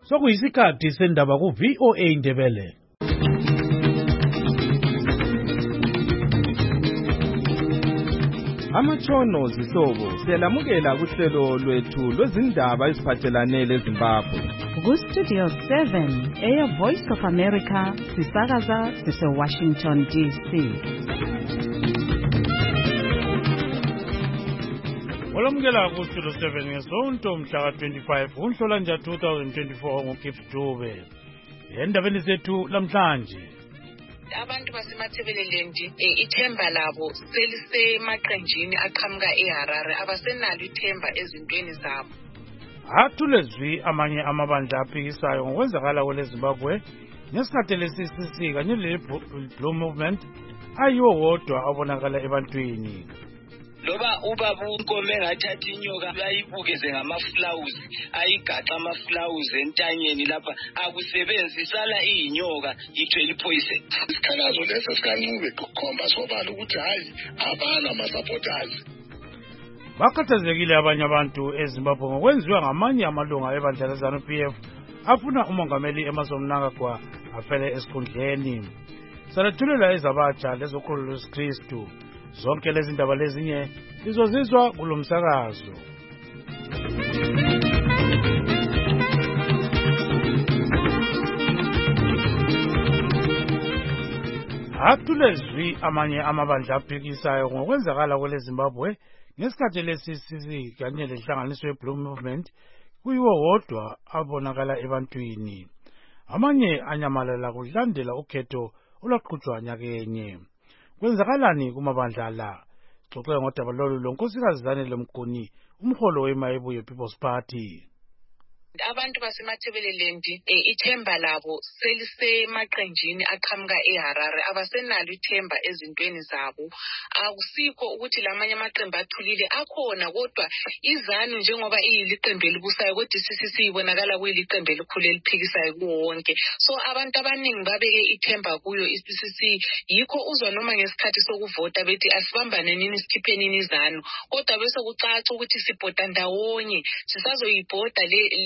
Sokuyisikhathi sendaba ku-VOA Indebele. Amatshono zihlobo siyalamukela kuhlelo lwethu lwezindaba eziphathelane leZimbabwe. Ku-Studio 7 eya-Voice of America sisakaza sise-Washington DC. Olamukela ku-Studio 7 ngesonto mhla ka-25 uNhlolanja 2024 nguKips Dube. Endabeni zethu lamhlanje. Abantu basemathebeleland ithemba labo selisemaqenjini aqhamuka eHarare abasenalo ithemba ezintweni zabo. Athulezwi amanye amabandla aphikisayo ngokwenzakala kweleZimbabwe ngesikhathi le-CCC kanye le-Blue Movement ayiwo wodwa abonakala ebantwini. Loba ubaba uNkomo engathatha inyoka ayibukeze ngamaflawuzi ayigaxa amaflawuzi entanyeni lapha akusebenzi sala iyinyoka ithwele poison. Isikhalazo leso sikaNcube kukhomba sobala ukuthi hayi abana ama-supporters. Bakhathazekile abanye abantu eZimbabwe ngokwenziwa ngamanye amalunga ebandla leZANU-PF afuna umongameli Emmerson Mnangagwa afele esikhundleni. Salethulela ezabatsha lezokholo lwesikristu. Zonke lezi ndaba lezinye lizozizwa kulo msakazo. Athulezwi amanye amabandla aphikisayo ngokwenzakala kweleZimbabwe ngesikhathi le-CCC kanye lenhlanganiso ye-Blue Movement kuyiwo wodwa abonakala ebantwini. Amanye anyamalala kulandela ukhetho olwaqhutshwa nyakenye. Kwenzakalani kumabandla la? Xoxela ngodaba lolu lonkosikazi Zanele Mkhuni, umholo weMayibu ye-People's Party. Abantu basemathebeleland ithemba labo selisemaqenjini aqhamuka eHarare abasenalo ithemba ezintweni zabo. Akusikho ukuthi lamanye amaqembu athulile akhona, kodwa iZANU njengoba iyiliqembu elibusayo kodwa i-CCC ibonakala kuyiliqembu elikhulu eliphikisayo kuwo wonke. So abantu abaningi babeke ithemba kuyo i-CCC, yikho uzwa noma ngesikhathi sokuvota bethi asibambane nini sikhipheni iZANU, kodwa bese kucaca ukuthi sibhoda ndawonye sisazoyibhoda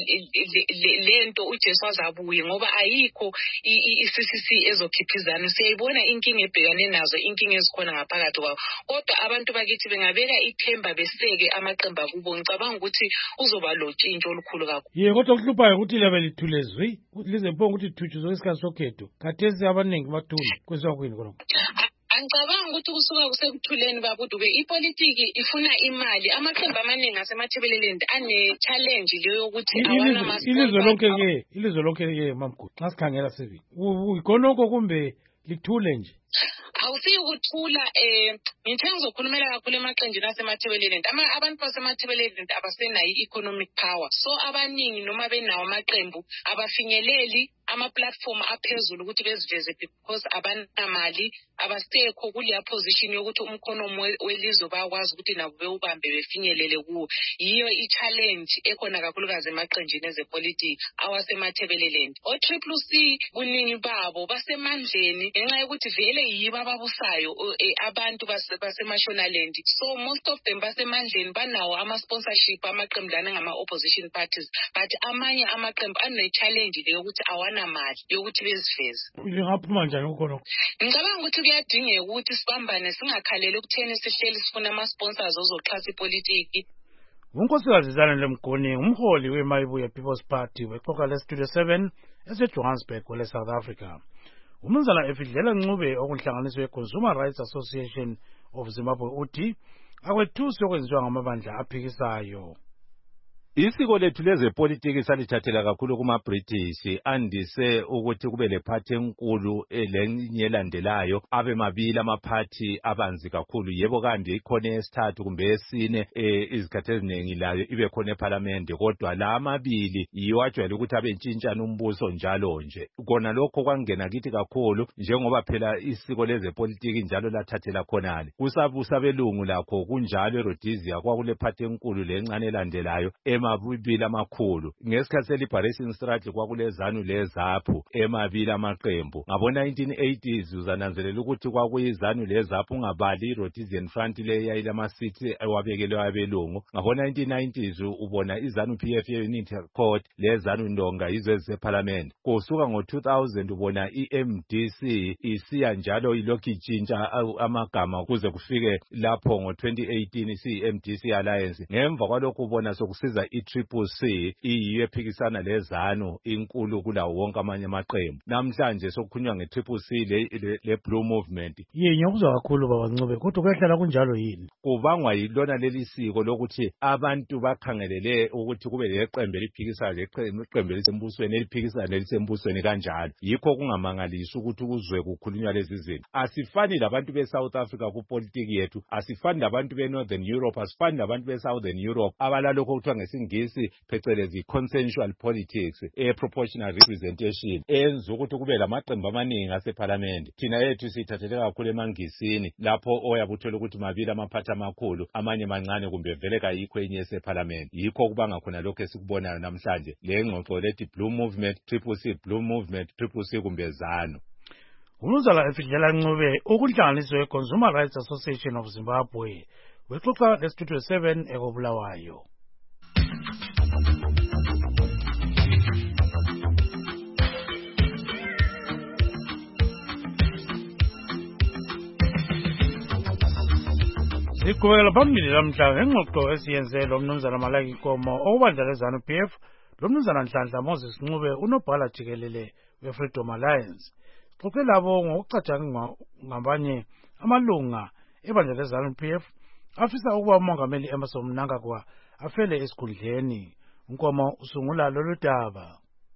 lento uJesu azabuye ngoba ayikho i-CCC ezokhipha iZANU. Siyayibona inkinga ebhekane nazo, inkinga ezikhona ngaphakathi kwabo, kodwa abantu bakithi bengabeka ithemba beseke amaqembu akubo, ngicabanga ukuthi uzoba lotshintsho olukhulu kakhulu. Kodwa kuhluphayo ukuthi lebe lithulezwi lize mphongo ukuthi thutshuzwe isikhathi sokhetho. Khathesi abaningi bathule kwenziwa kwini khonokho? Angicabanga ukuthi kusuka kusekuthuleni babuduke ipolitiki ifuna imali. Amaqembu amaningi asemathebeleland ane-challenge leyo yokuthi ilizwe lonke ke mamkhulu xa sikhangela sivi ikhonoko kumbe lithule nje. Awusikuthula ngithe ngizokhulumela kakhulu emaqenjini asemathebeleland. Abantu basemathebeleland abasenayo i-economic power, so abaningi noma benawo amaqembu abafinyeleli ama-platform aphezulu ukuthi beziveze because abanamali, abasekho kuleya position yokuthi umkhonomo welizwe bayakwazi ukuthi nabo bewubambe befinyelele kuwo. Yiyo i-challenge ekhona kakhulukazi emaqenjini ezepolitiki awasemathebeleland. O-CCC buningi babo basemandleni ngenxa yokuthi vele yibo ababusayo abantu basemashonaland. So most of them basemandleni, banawo ama-sponsorship amaqembu lana ngama-opposition parties, but amanye amaqembu ane-challenge leyo ukuthi awana mali yokuthi beziveze. Lingaphuma njani ukhonokho? Ngicabanga ukuthi kuyadingeka ukuthi sibambane, singakhaleli ukutheni sihleli sifuna ama-sponsors ozoxhasa ipolitiki. Unkosikazi Zanele Mkhuni, umholi weMayibu ye-People's Party wexoxa le-Studio 7 eseJohannesburg kwele-South Africa. Umnumzana Efidlela Ncube okunhlanganiso ye-Consumer Rights Association of Zimbabwe uthi akwethusi okwenziwa ngamabandla aphikisayo. Isiko lethu lezepolitiki salithathela kakhulu kuma-British, andise ukuthi kube lephathi enkulu lenye elandelayo abe mabili amaphathi abanzi kakhulu. Yebo kanje ikhona esithathu kumbe esine izikhathi eziningi layo ibe khona eParliament, kodwa la amabili yiwo ajwayele ukuthi abe ntshintshana umbuso njalo nje. Kona lokho kwangena kithi kakhulu njengoba phela isiko lezepolitiki njalo lathathela khonale. Kusabusa belungu lakho kunjalo eRhodesia kwakule phathi enkulu lencane elandelayo emabili amakhulu. Ngesikhathi se-liberation struggle kwakulezanu lezaphu emabili amaqembu. Ngabo-1980s uzananzelela ukuthi kwakuyizanu lezaphu ungabali i-Rhodesian Front le yayilama-seats ewabekelwe abelungu. Ngabo-1990s ubona izanu-PF ye-Unity Court lezanu Ndonga yizo ezisephalamende. Kusuka ngo-2000 ubona i-MDC isiya njalo ilokhu itshintsha amagama kuze kufike lapho ngo-2018 siyi-MDC Alliance. Ngemva kwalokhu ubona sokusiza i-CCC iyiyo ephikisana lezanu inkulu kulawo wonke amanye amaqembu. Namhlanje sokukhulunywa nge-CCC le Blue Movement. Ngiyakuzwa kakhulu Baba Ncube, kodwa kuyahlala kunjalo yini? Kubangwa yilona leli siko lokuthi abantu bakhangelele ukuthi kube leqembu eliphikisana leqembu elisembusweni eliphikisana elisembusweni kanjalo. Yikho kungamangalisi ukuthi kuzwe kukhulunywa lezi zinto. Asifani labantu be-South Africa kupolitiki yethu, asifani labantu be-Northern Europe, asifani labantu be-Southern Europe abalalokho kuthiwa ngesingisi phecelezi consensual politics, proportional representation enza ukuthi kube lamaqembu amaningi asephalamende. Thina yethu sithathele kakhulu emangisini lapho oyabuthola ukuthi mabili amaphathi amakhulu amanye mancane kumbe vele kayikho enye esephalamende. Yikho kubanga khona lokho esikubonayo namhlanje le ngxoxo lethi Blue Movement, CCC, Blue Movement, CCC kumbe ZANU. Umnumzana Efidlela Ncube ukunhlanganiso ye-Consumer Rights Association of Zimbabwe wexoxa leStudio 7 ekobulawayo. Siqhubekela phambili lamhla ngengxoxo esiyenze lo mnumzana Malaki Nkomo okubandla leZANU-PF lo mnumzana Nhlanhla Moses Ncube unobhala jikelele we-Freedom Alliance. Xoxe labo ngokucatshanga ngabanye amalunga ebandla leZANU-PF afisa ukuba umongameli Emmerson Mnangagwa afele esikhundleni. Nkomo usungula lolu daba.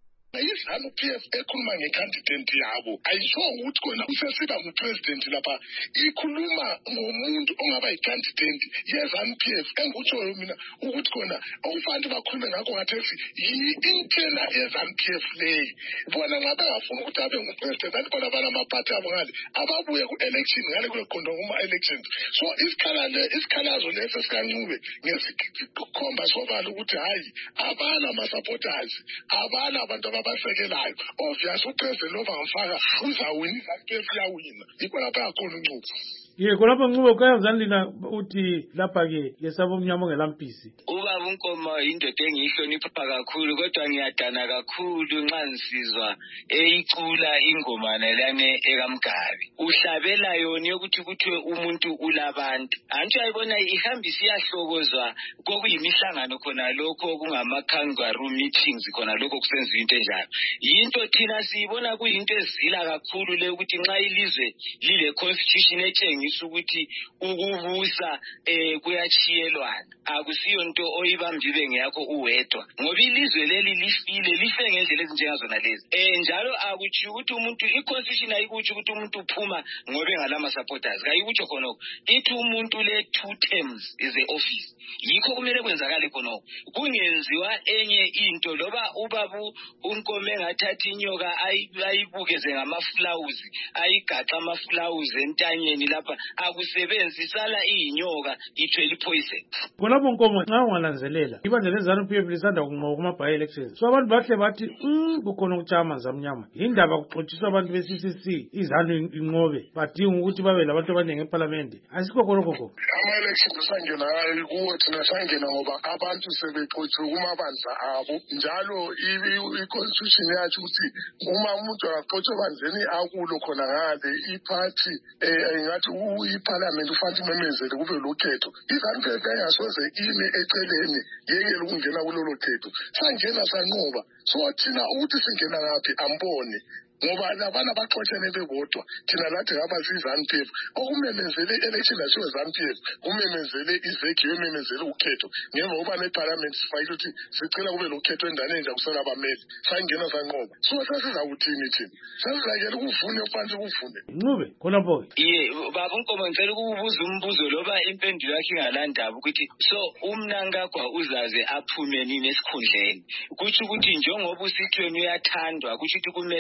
izanu-PF ekhuluma ngecandidate yabo ayisho ukuthi kona usesiba ngupresident lapha, ikhuluma ngomuntu ongaba yicandidate yezanu-PF engutshoyo mina ukuthi kona okufanele bakhulume ngakho ngathethi yi-intena yezanu-PF leyi. Bona nxa bengafuni ukuthi abe ngupresident anti bona banamaphathi abo ngale ababuye ku-election ngale kuleqondwa kuma-elections. So isikhalazo leso sikaNcube ngesikhomba sobala ukuthi hayi abana ama-supporters, abana abantu abasekelayo. Obviously upresident lo bamfaka uzawina, izanu-PF iyawina. Yikho lapha yakhona uNcube. Khonapho Ncube ukayazanilina uthi lapha-ke yesaba omnyama ongelampisi. Ubaba uNkomo yindoda engiyihlonipha kakhulu, kodwa ngiyadana kakhulu nxa ngisizwa eyicula ingoma nelane ekaMgabi. Uhlabela yona yokuthi kuthiwe umuntu ulabantu. Antsho ayibona ihambisa iyahlokozwa kokuyimihlangano khona lokho kungama-kangaroo meetings khona lokho kusenziwa into enjalo. Yinto thina siyibona kuyinto ezila kakhulu le ukuthi nxa ilizwe lile constitution etshengisa ukuthi ukubusa kuyachiyelwana. Akusiyo nto oyibambile ngeyakho uwedwa, ngoba ilizwe leli life ngendlela ezinjengazona lezi. Njalo akutsho ukuthi umuntu i-constitution ayikutsho ukuthi umuntu uphuma ngoba engalama supporters, kayikutsho khonoko. Ithi umuntu le 2 terms is a office. Yikho kumele kwenzakale khonoko, kungenziwa enye into loba ubabu uNkomo engathatha inyoka ayibukeze ngamaflawuzi, ayigaxa amaflawuzi entanyeni lapha, akusebenzisala iyinyoka ithwele ipoison. Khonapho Nkomo nxa ungananzelela ibandla leZANU-PF lisanda kunqoba kuma-by-elections, so abantu bahle bathi kukhona ukutshaya amanzi amnyama. Yindaba kuxotshiswa abantu be-CCC izanu inqobe badinga ukuthi babe labantu abaningi ephalamende. Asikho khonokho. Ama-elections sangena kuwo thina sangena ngoba abantu sebexotshiwe kumabandla abo, njalo i-constitution yathi ukuthi uma umuntu axotshwe bandleni akulo khona ngale iphathi ngathi iparliament ufanele imemezele kube lokhetho. izanu-PF engasoze ime eceleni yekele ukungena kulolo khetho, sangena sanqoba. So thina ukuthi singena ngaphi ambone, ngoba labana baxoshene bebodwa. Thina lathi ngaba sizanu-PF okumemezele election lashiwe ZANU-PF, kumemezele iveki yomemezele ukhetho. Ngemva kuba neparliament sifayile ukuthi sicela kube lokhetho endaweni enje kusela abameli, sangena sanqoba. So sesizakuthini thina? Sesizakela ukuvune phansi kuvune. Ncube khonapho. Baba uNkomo ngicela ukubuza umbuzo loba impendulo yakhe ingalandaba ukuthi so uMnangagwa uzaze aphume nini esikhundleni. Kuthi ukuthi njengoba usithweni uyathandwa, kuthi ukuthi kumele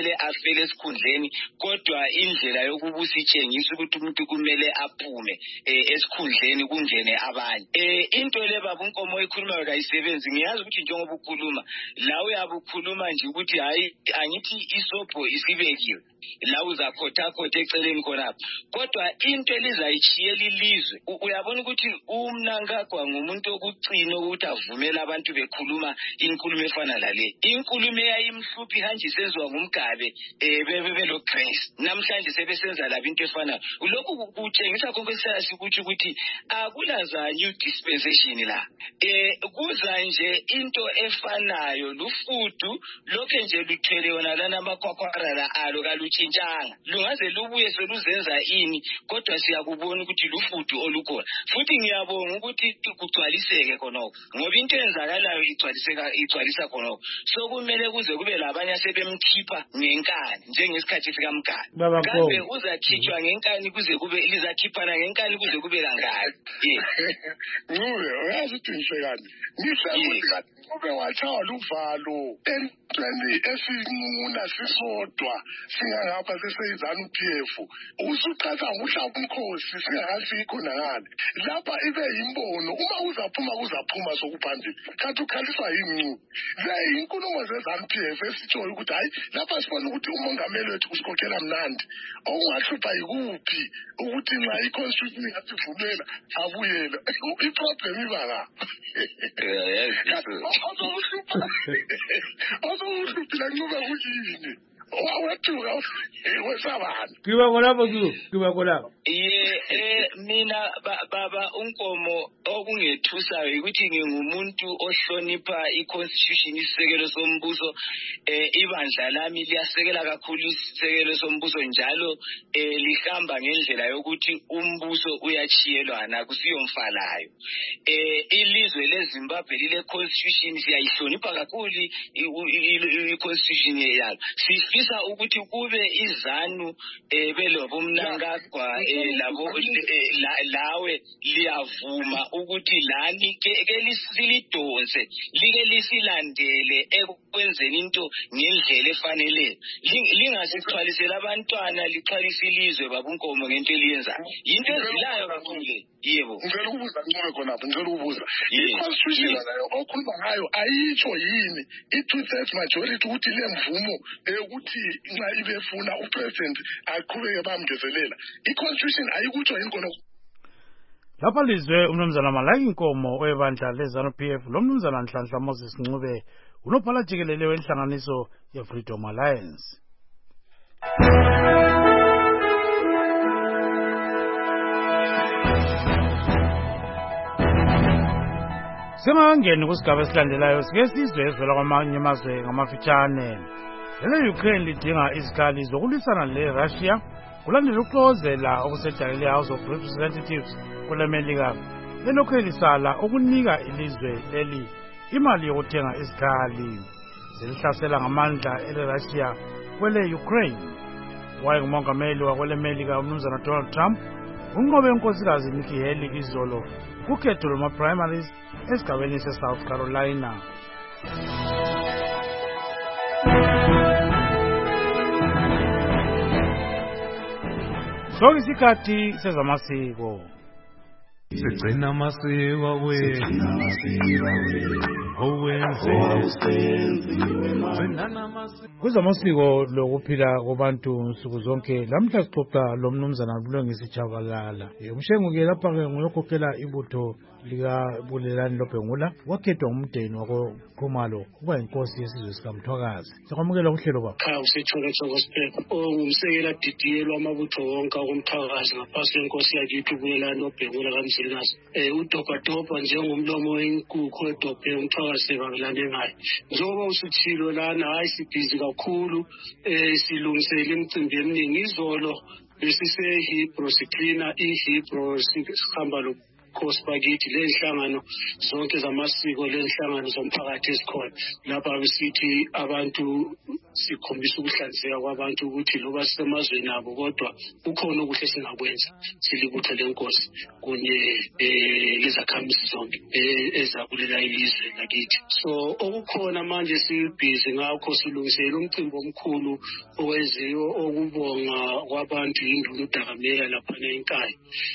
afele esikhundleni kodwa indlela yokubusa itshengisa ukuthi umuntu kumele aphume esikhundleni kungene abanye. Into le baba uNkomo ekhuluma kayisebenzi. Ngiyazi ukuthi njengoba ukhuluma la uyabukhuluma nje ukuthi hayi angithi isobho isibekiwe la uzakhotha eceleni khonapha kodwa into elizayishiyela ilizwe uyabona ukuthi uMnangagwa ngumuntu okucina ukuthi avumela abantu bekhuluma inkulumo efana lale. Inkulumo eyayimhluphi kanje sezwa ngumgabe bebelo Grace namhlanje sebesenza labo into efana lokhu kutshengisa konkwesiyasi ukuthi akulaza new dispensation la kuza nje into efanayo lufudu lokho nje luthele yona lana amakhwakhwarala alo kalutshintshanga lungaze lubuye seluzenza ini kodwa siyakubona ukuthi lufudu olukhona futhi ngiyabonga ukuthi kugcwaliseke khonoko ngoba into enzakalayo igcwalisa khonoko so kumele kuze kube labanye asebemkhipha ngenkani njengesikhathi sikaMgaba kambe uzakhitshwa ngenkani kuze kube lizakhiphana ngenkani kuze kube kangaka Ngube uyazi ukuthi ngihlekani ngihlekuthi kanti ube wachawa luvalo entweni esinquna sisodwa singangapha seseyizana uPF usuqhatha uhlaba umkhosi singakasikho nangane lapha ibe yimbono uma kuzaphuma sokuphambili kanti ukhaliswa yinqu le inkulumo zezana uPF esitshoyo ukuthi hayi lapha sifuna ukuthi umongameli wethu usikhokhela mnandi okungahlupha yikuphi ukuthi nxa iconstitution ingasivumela abuyela iproblem ibanga Ozohluphila ncube kuyini wawethuka wesabana Kiba kolapho mina baba uNkomo okungethusayo ukuthi ngingumuntu ohlonipha iconstitution isisekelo sombuso ibandla lami liyasekela kakhulu isisekelo sombuso njalo lihamba ngendlela yokuthi umbuso uyachiyelwana kusiyomfalayo ilizwe leZimbabwe lile constitution siyayihlonipha kakhulu iconstitution yalo sifisa ukuthi kube izanu belobo Mnangagwa labo lawe liyavuma ukuthi lani ke lisilidonse like lisilandele ekwenzeni into ngendlela efanele lingasixhwalisela abantwana lixhwalisa ilizwe baba uNkomo ngento eliyenza into ezilayo kakhulu yebo ngicela ukubuza ncube khonapho ngicela ukubuza iconstitution nayo okhuluma ngayo ayitsho yini i2/3 majority ukuthi lemvumo ukuthi nxa ibefuna upresident aqhubeke bamngezelela iconstitution ayikutsho yini khona lapha lizwe umnumzana Malaki Nkomo oyebandla leZANU-PF lo mnumzana Nhlanhla Moses Ncube unobhala jikelele wenhlanganiso ye-Freedom Alliance. Singangeni kusigaba esilandelayo sike sizwe ezivela kwamanye amazwe ngamafitshane. Lelo Ukraine lidinga izikhali zokulwisana le-Russia kulandela ukuxozela okusedalele House of Representatives kule Melika elokhu lisala ukunika ilizwe leli imali yokuthenga izikhali zelihlasela ngamandla ele-Russia kwele Ukraine. Wayengumongameli wakwele Melika umnumzana Donald Trump unqobe unkosikazi Nikki Haley izolo kukhetho lwama-primaries esigabeni se-South Carolina. Sonke isikhathi sezamasiko. Sigcina amasiko wethu Kuzamasiko lokuphila kwabantu nsuku zonke lamhla sixoxa lo mnumzana Bulungisi Chabalala. Umshengu-ke lapha-ke nguyokhokhela ibutho lika-Bulelani Lobhengula wakhethwa ngumdeni wako-Khumalo kuba yinkosi yesizwe sikaMthwakazi. Siyakwamukela uhlelo baba. Usithoko Sipho ongumsekela didiyelwa amabutho wonke akomthwakazi ngaphansi kwenkosi yakithi uBulelani Lobhengula kaMzilikazi. Udobhadobha njengomlomo wenkukhu edobhe uMthwakazi sebabelane ngayo. Njengoba usithilo lana hayi sibhizi kakhulu silungisela imicimbi eminingi izolo besise-Hebrew siklina i-Hebrew sihamba lokhosi bakithi lenhlangano zonke zamasiko lenhlangano zomphakathi esikhona lapha besithi abantu sikhombisa ukuhlanzeka kwabantu ukuthi loba sisemazweni abo kodwa ukhona okuhle esingakwenza silibutho lenkosi kunye lezakhamizi zonke ezakulela ilizwe lakithi. So okukhona manje sibhizi ngakho silungisela umcimbi omkhulu owenziwe okubonga kwabantu induna uDakamela laphana eNkayi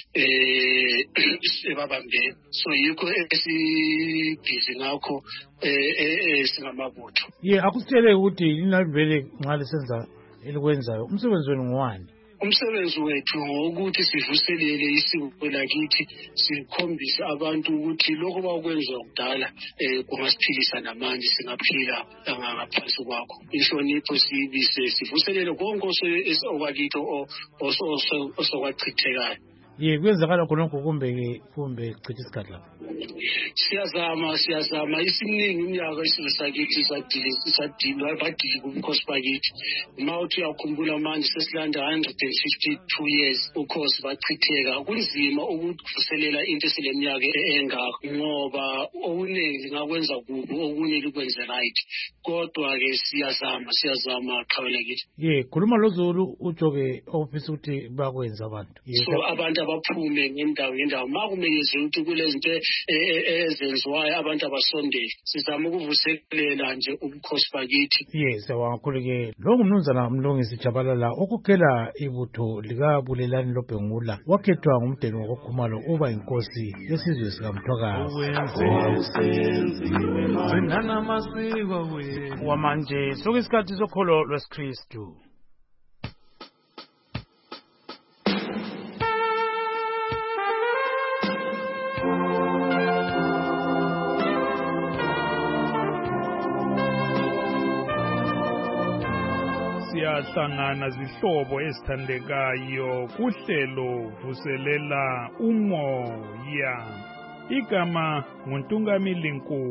ebabambeni. So yikho esibhizi ngakho singamabutho. Akusitshele ukuthi linalivele nxa lisenza elikwenzayo umsebenzi wenu ngowani? Umsebenzi wethu ngokuthi sivuselele isiko lakithi, sikhombise abantu ukuthi lokho bakwenza kudala kungasiphilisa namanje singaphila ngaphansi kwakho. Inhlonipho sibise sivuselele konke okwakithi osokwachithekayo. Kwenzakala khonokho kumbe chitha isikhathi lapho? Siyazama isiningi iminyaka isizwe sakithi badili kubukhosi bakithi. Uma uthi uyakhumbula manje sesilanda 152 years ukhosi bachitheka. Kunzima ukuvuselela into esileminyaka engako ngoba okuningi lingakwenza kubi okunye likwenze right. Kodwa-ke siyazama qhawela kithi. Khuluma loZulu utsho-ke ofisa ukuthi bakwenza abantu. So abantu abaphume ngendawo ma kumeyeze ukuthi kulezinto ezenziwayo abantu abasondele sizama ukuvuselela nje ubukhosi bakithi. Siyabonga kakhulu-ke lo ngumnumzana Mlungisi Jabalala okukhela ibutho likabulelani loBhengula wakhethwa ngumdeni wakoKhumalo uba inkosi yesizwe sikaMthwakazi. Wamanje sokuyisikhathi sokholo lwesiKristu. Siyahlangana zihlobo ezithandekayo kuhlelo vuselela umoya. Igama nguNtungamili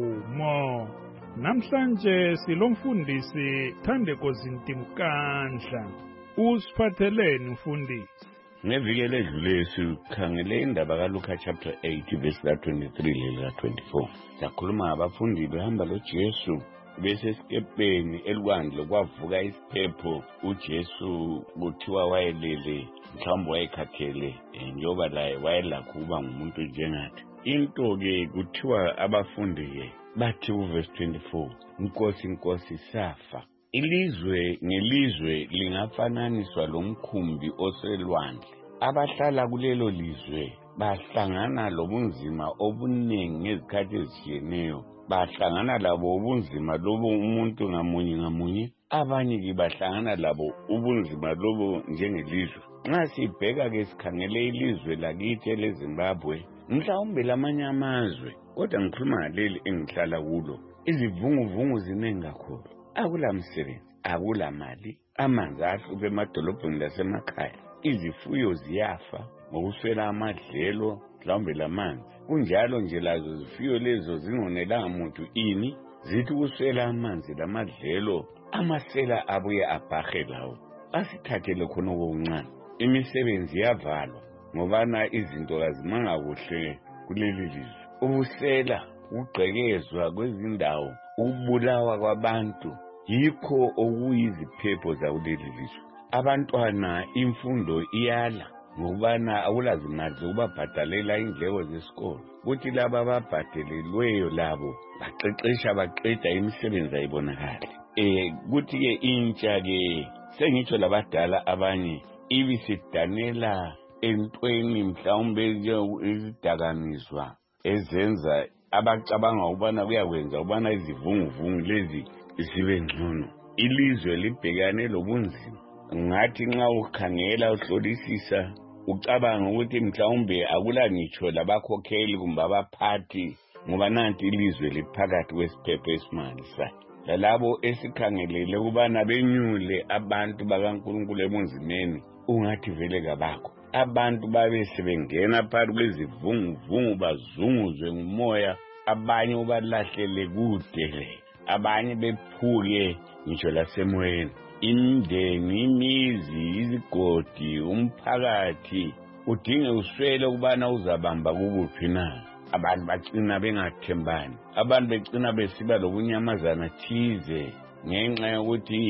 Nkumo. Namhlanje silomfundisi Thandeko Zintimkandla. Usiphatheleni mfundisi? Ngeviki eledlule sikhangele indaba kaLuka chapter 8 verse 23 lela 24. Sakhuluma ngabafundi behamba loJesu besesikepeni elwandle kwavuka isiphepho. uJesu kuthiwa wayelele mhlawumbe wayekhathele njengoba laye wayelakho kuba ngumuntu njengathi. Into-ke kuthiwa abafundi-ke bathi kuverse 24, Nkosi safa. Ilizwe ngelizwe lingafananiswa lomkhumbi oselwandle. Abahlala kulelo lizwe bahlangana lobunzima obuningi ngezikhathi ezitshiyeneyo. Bahlangana labo ubunzima lobo umuntu ngamunye. Abanye-ke bahlangana labo ubunzima lobo njengelizwe. Nxa sibheka-ke sikhangele ilizwe lakithi eleZimbabwe, mhlawumbe lamanye amazwe, kodwa ngikhuluma ngaleli engihlala kulo, izivunguvungu ziningi kakhulu. Akula msebenzi, akula mali, amanzi ahluphe emadolobheni lasemakhaya, izifuyo ziyafa ngokuswela amadlelo mhlawumbe lamanzi. Kunjalo nje lazo zifuyo lezo zingonelanga muntu ini, zithi kuswela amanzi lamadlelo, amasela abuye abhahe lawo. Asithathele khona okuncane. Imisebenzi yavalwa ngobana izinto kazimanga kuhle kuleli lizwe. Ubusela, ukugqekezwa kwezindawo, ukubulawa kwabantu, yikho okuyiziphepho zakuleli lizwe. Abantwana imfundo iyala ngokubana akulazimali zokubabhadalela indleko zesikolo. Kuthi laba ababhadelelweyo labo baqeqesha baqeda imisebenzi ayibonakali. Kuthi-ke intsha-ke sengitsho labadala abanye ibisidanela entweni mhlawumbe izidakamizwa ezenza abacabanga ukubana kuyakwenza ukubana izivunguvungu lezi zibe ngcono. Ilizwe libhekane lobunzima. Ngathi nxa ukhangela uhlolisisa ucabanga ukuthi mhlawumbe akula ngitsho labakhokheli kumbe abaphathi ngoba nanti ilizwe liphakathi kwesiphepho esimangalisayo. Lalabo esikhangelele ukubana benyule abantu bakaNkulunkulu ebunzimeni ungathi vele kabakho. Abantu babe sebengena phakathi kwezivunguvungu bazunguzwe ngumoya, abanye ubalahlele kude, abanye bephuke ngitsho lasemoyeni. Imindeni, imizi, izigodi, umphakathi udinge uswele ukubana uzabamba kukuphi na. Abantu bagcina bengathembani, abantu begcina besiba lobunyamazana thize ngenxa yokuthi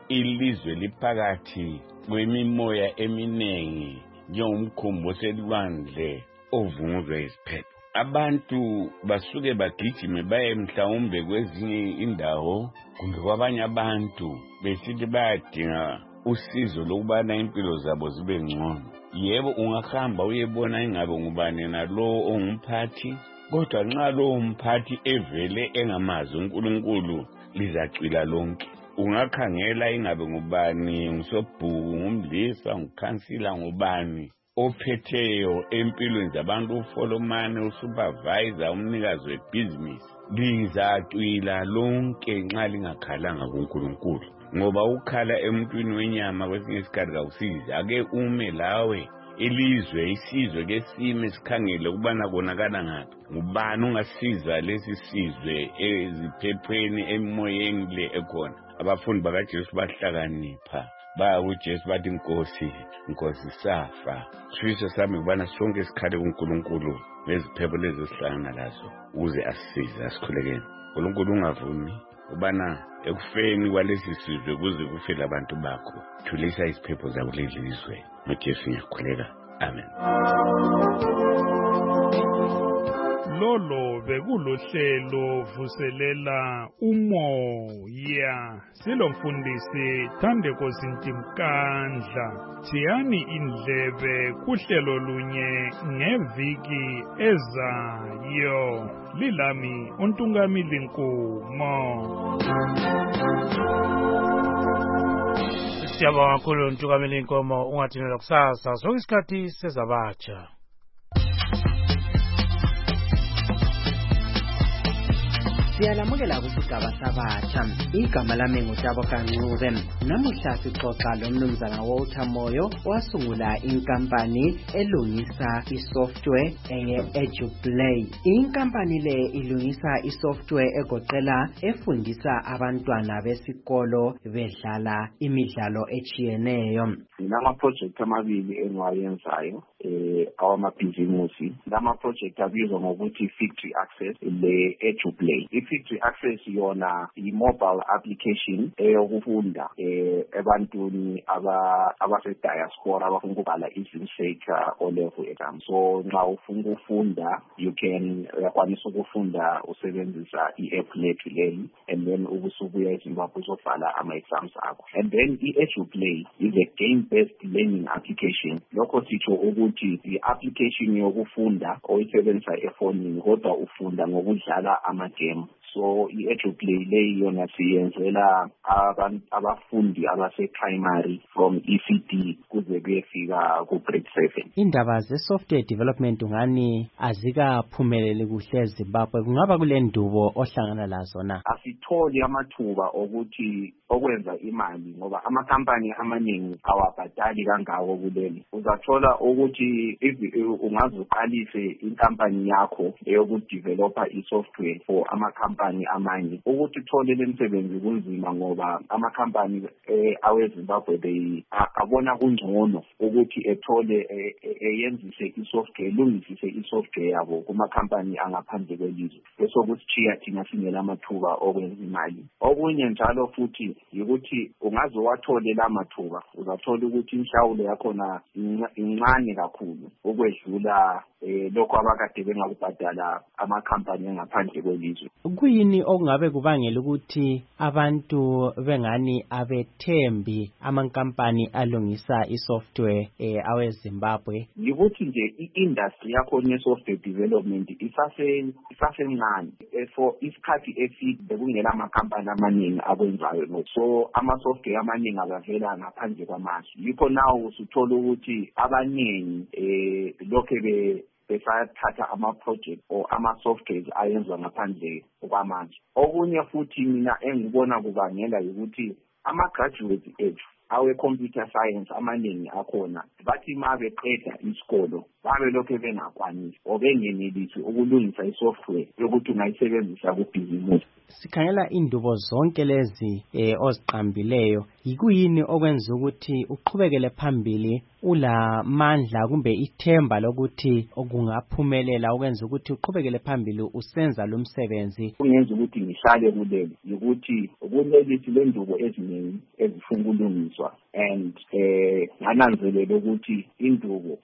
ilizwe liphakathi kwemimoya eminingi njengomkhumbi oselwandle ovunguzwe iziphepho. Abantu basuke bagijime baye mhlawumbe kwezinye indawo kumbe kwabanye abantu besithi bayadinga usizo lokubana impilo zabo zibe ngcono. Yebo, ungahamba uyebona ingabe ngubani nalo ongumphathi, kodwa nxa lo mphathi evele engamazi uNkulunkulu lizacwila lonke. Ungakhangela ingabe ngubani, ngusobhuku, ngumlisa, ngukhansila, ngubani ophetheyo empilweni zabantu, ufolomane, usupervisor, umnikazi webhizinisi, lizacwila lonke nxa lingakhalanga kuNkulunkulu. Ngoba ukhala emntwini wenyama kwesinye isikhathi kawusizi. Ake ume lawe ilizwe, isizwe kesime sikhangele ukubana konakala ngaphi. Ngubani ungasiza lesi sizwe eziphephweni emoyeni le ekhona? Abafundi bakaJesu bahlakanipha. Baya kuJesu bathi Nkosi safa. Sifiso sami kubana sonke sikhale kuNkulunkulu neziphepho lezi esihlangana lazo ukuze asisize asikhulekeni. uNkulunkulu ungavumi ubana ekufeni kwalesi sizwe kuze kufele abantu bakho. Thulisa iziphepho zabo leli lizwe. NgoJesu ngiyakhuleka. Amen. Lolo bekulohlelo vuselela umoya. Silomfundisi Thandeko Zintimkandla. Thiyani indlebe kuhlelo lunye ngeviki ezayo. Lilami uNtungamili Nkumo. Siyabonga kakhulu uNtungamili Nkumo. Ungathinela kusasa sonke isikhathi sezabatsha. Siyalamukela kusigaba sabatsha. Igama lami nguTabo Kancube. Namuhla sixoxa lomnumzana Walter Moyo wasungula inkampani elungisa isoftware eye-EduPlay. Inkampani le ilungisa isoftware egoqela efundisa abantwana besikolo bedlala imidlalo echiyeneyo. Nama project amabili engiwayenzayo awamabhizimusi. Lama project abizwa ngokuthi Factory Access le EduPlay. Factory Access yona i-mobile application eyokufunda ebantwini abase-diaspora abafuna ukubhala i-Visa O-level exam. So nxa ufuna ukufunda uyakwanisa ukufunda usebenzisa i-app lethu leli, and then ubusubuya eZimbabwe uzobhala ama-exams akho. And then i-EduPlay is a game-based learning application. Lokho sitsho ukuthi i-application yokufunda oyisebenzisa efonini kodwa ufunda ngokudlala ama-game. So i-EduPlay leyi yona siyenzela abafundi abase-primary from ECD kuze kuyefika ku-grade 7. Indaba ze-software development ungani azikaphumeleli kuhle eZimbabwe. Kungaba kule ndubo ohlangana lazo na? Asitholi amathuba okuthi okwenza imali ngoba amakampani amaningi awabhadali kangako kuleli. Uzathola ukuthi ungazuqalise inkampani yakho eyokudevelopa i-software for amakampani amanye. Ukuthi uthole lemisebenzi kunzima ngoba amakampani aweZimbabwe abona kungcono ukuthi ethole eyenzise isoftware, lungisise isoftware yabo kumakampani angaphandle kwelizwe. Bese kusitshiya thina singela amathuba okwenza imali. Okunye njalo futhi ukuthi ungaze wathole la mathuba uzathola ukuthi inhlawulo yakhona incane kakhulu ukwedlula lokho abakade bengakubhadala amakampani angaphandle kwelizwe. Kuyini okungabe kubangela ukuthi abantu bengani abethembi amankampani alungisa isoftware aweZimbabwe? Yikuthi nje i-industry yakhona ye-software development isasencane. For isikhathi eside bekungela amakampani amaningi akwenzayo. So ama-software amaningi abavela ngaphandle kwamazwe. Yikho nawo usuthola ukuthi abaningi lokho besathatha ama-project or ama-softwares ayenzwa ngaphandle kwamanje. Okunye futhi mina engibona kubangela ukuthi ama-graduates ethu awe-computer science amaningi akhona bathi ma beqeda isikolo babe lokho bengakwanisi obengenelisi ukulungisa isoftware yokuthi ungayisebenzisa kubhizimusi. Sikhangela indubo zonke lezi oziqambileyo, yikuyini okwenza ukuthi uqhubekele phambili ulamandla kumbe ithemba lokuthi okungaphumelela okwenza ukuthi uqhubekele phambili usenza lo msebenzi? Kungenza ukuthi ngihlale kuleli ukuthi kulelisi lendubo eziningi ezifuna ukulungiswa and ngananzelela ukuthi indubo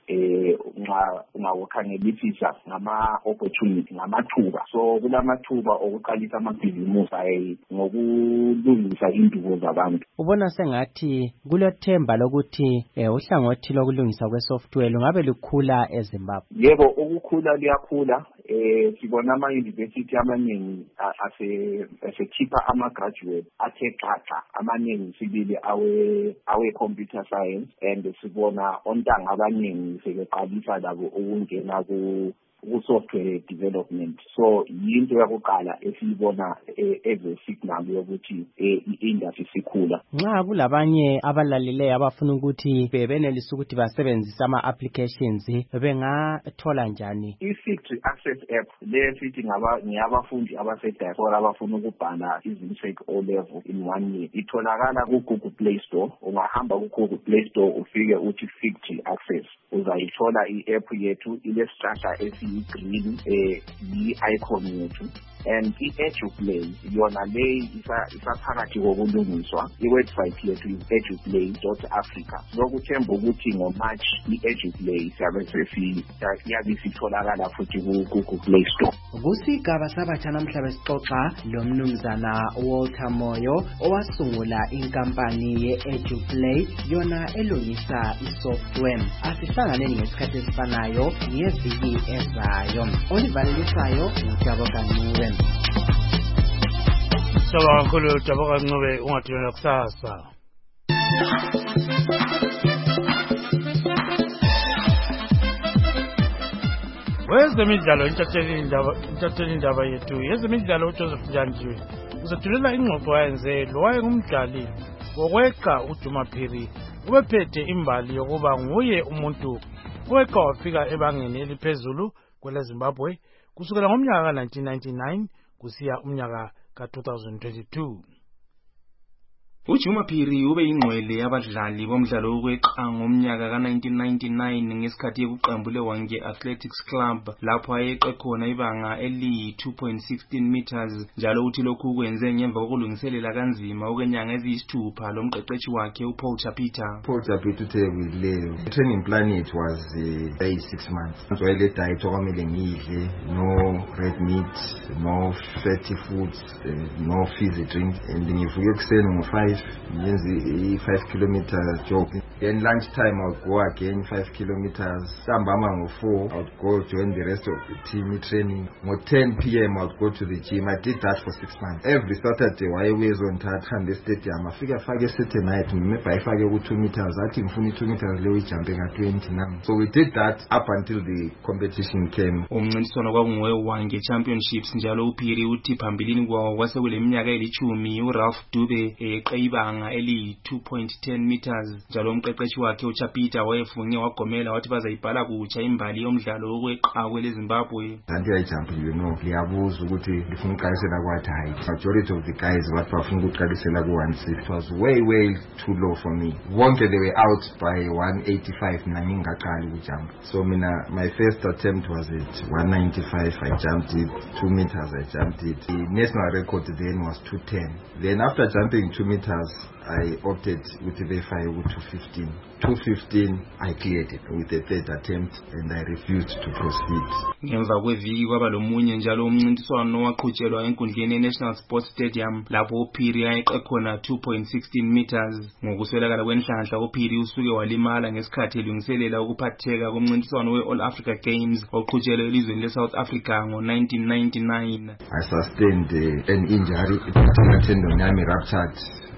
ungawukhangelisisa ngama-opportunity ngamathuba, so kulamathuba okuqalisa amabhizimusi ngokulungisa indubo zabantu. Ubona sengathi kulethemba lokuthi uhlangothi lokulungisa kwesoftware lungabe lukhula eZimbabwe? Yebo, ukukhula liyakhula. Sibona ama-university amaningi asekhipha ama-graduate athe xaxa amaningi sibili awe-computer science, and sibona ontanga abaningi sebeqalisa labo ukungena ku-software development. So yinto yakuqala esiyibona eze-signal yokuthi i-industry sikhula. Nxa kulabanye abalaleleyo abafuna ukuthi benelise ukuthi basebenzise ama-applications, bengathola njani? I-Factory Access App le sithi ngiyabafundi abase-diaspora abafuna ukubhala iZIMSEC O-level in 1 year. Itholakala ku-Google Play Store. Ungahamba ku-Google Play Store ufike uthi Factory Access, uzayithola i-app yethu ile-structure green yi-icon yethu, and i-EduPlay yona le isaphakathi kokulungiswa. I-website yethu is eduplay.africa. Lokuthemba ukuthi ngoMarch i-EduPlay siyabe sitholakala futhi ku-Google Play Store. Kusigaba sabatsha namhla besixoxa lo mnumzana Walter Moyo owasungula inkampani ye-EduPlay yona elungisa isoftware. Asihlanganeni ngesikhathi esifanayo ngeviki ezayo. Olivalisayo uJaboka Ncube. Sawa kakhulu Jaboka Ncube, ungathula kusasa. Wezemidlalo intatheli indaba yethu yezemidlalo uJoseph Njanjiwe uzathulela ingxoxo wayenze lo wayengumdlali wokweqa uDumaphiri ubephethe imbali yokuba nguye umuntu oweqa wafika ebangeni eliphezulu kweleZimbabwe kusukela ngomnyaka ka-1999 kusiya umnyaka ka-2022. uDumaphiri ube yingqwele yabadlali bomdlalo wokweqa ngomnyaka ka-1999 ngesikhathi yekuqambule wange Athletics Club lapho ayeqe khona ibanga eli-2.16 meters, njalo uthi lokhu kwenze ngemva kokulungiselela kanzima okwenyanga eziyisithupha lo mqeqeshi wakhe uPaul Chapita. Paul Chapita uthe kuyileyo training plan yethu was 6 months. Wayele diet okwamele ngidle, no red meat, no fatty foods, no fizzy drink, and ngivuke ekuseni ngo-5 5 kilometer jog. Then lunchtime I would go again 5 kilometers. Sambama ngo-4 I would go join the rest of the team training. At 10 p.m. I would go to the gym. I did that for 6 months. Every Saturday I always on the stadium. I figure Saturday night I go 2 meters. I think 2 meters lewe jumping at 20 now. So we did that up until the competition came. Umncintiswano kwakungowe wange championships, njalo uPhiri uthi phambilini kwawo kwasekule minyaka eli-10 uRalph Dube ibanga eli-2.10 meters, njalo umqeqeshi wakhe uChapita wayefunge wagomela wathi bazayibhala kutsha imbali yomdlalo wokweqa kweleZimbabwe. Jump, liyabuza ukuthi lifuna ukuqalisela kwathi hayi. Majority of the guys bafuna ukuqalisela ku-160. It was way too low for me. Wonke they were out by 185 nami ngaqala ukujump. So my first attempt was at 195. I jumped it 2 meters. I jumped it. The national record then was 210. Then after jumping 2 meters, I opted with the verify with 215. 215, I cleared it with the third attempt and I refused to proceed. Ngemva kweviki kwaba lomunye njalo umncintiswano waqhutshelwa enkundleni ye-National Sports Stadium lapho uPhiri ayeqe khona 2.16 meters. Ngokuswelakala kwenhlanhla uPhiri usuke walimala ngesikhathi elungiselela ukuphatheka komncintiswano we-All Africa Games oqhutshelwe elizweni le-South Africa ngo-1999. I sustained an injury. The tendon yami ruptured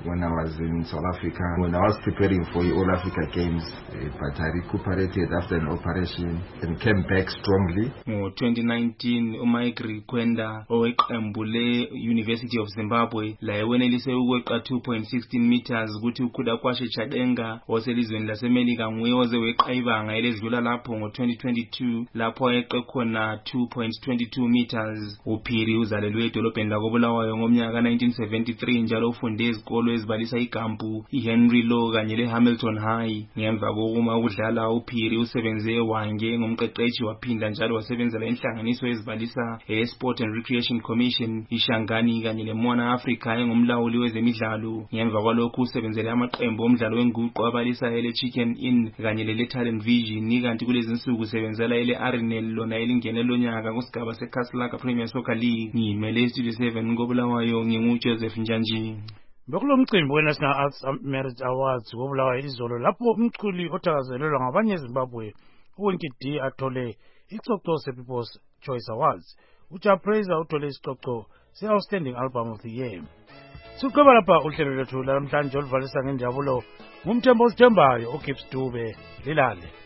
when I was in South Africa, when I was preparing for the All Africa Games, but I recuperated after an operation and came back strongly. Ngo-2019 uMike Rikwenda oweqembu le-University of Zimbabwe la ewenelise ukweqa 2.16 meters ukuthi uKhuda Kwashe Chadenga oselizweni lasemelika nguye oze weqa ibanga elidlula lapho ngo-2022 lapho ayeqe khona 2.22 meters. uPhiri uzalelwe edolobheni lakoBulawayo ngomnyaka 1973 njalo ufunde ezikolo ezibalisa iGampu, iHenry Law kanye leHamilton High. Ngemva kokuma ukudlala uPhiri usebenze eWange ngomqeqeshi waphinda njalo wasebenzela inhlanganiso ezibalisa eSport and Recreation Commission, iShangani kanye leMona Africa engumlawuli wezemidlalo. Ngemva kwalokhu usebenzele amaqembu omdlalo wenguqu abalisa eleChicken Inn kanye leTalent Vision, kanti kulezi insuku usebenzela eleArenal lona elingene lonyaka kusigaba seKaslaka Premier Soccer League. Ngimele Studio 7 ngoBulawayo nginguJoseph Njanji. Bekulo mcimbi we-National Arts Merit Awards koBulawayo izolo lapho umculi othakazelelwa ngabanye eZimbabwe uWinky D athole icoco se-People's Choice Awards. uJah Praiser uthole isicoco se-Outstanding Album of the Year. Siqhubeka lapha uhlelo lwethu namhlanje oluvalisa ngenjabulo ngumthembo osithembayo uGibbs Dube lilale.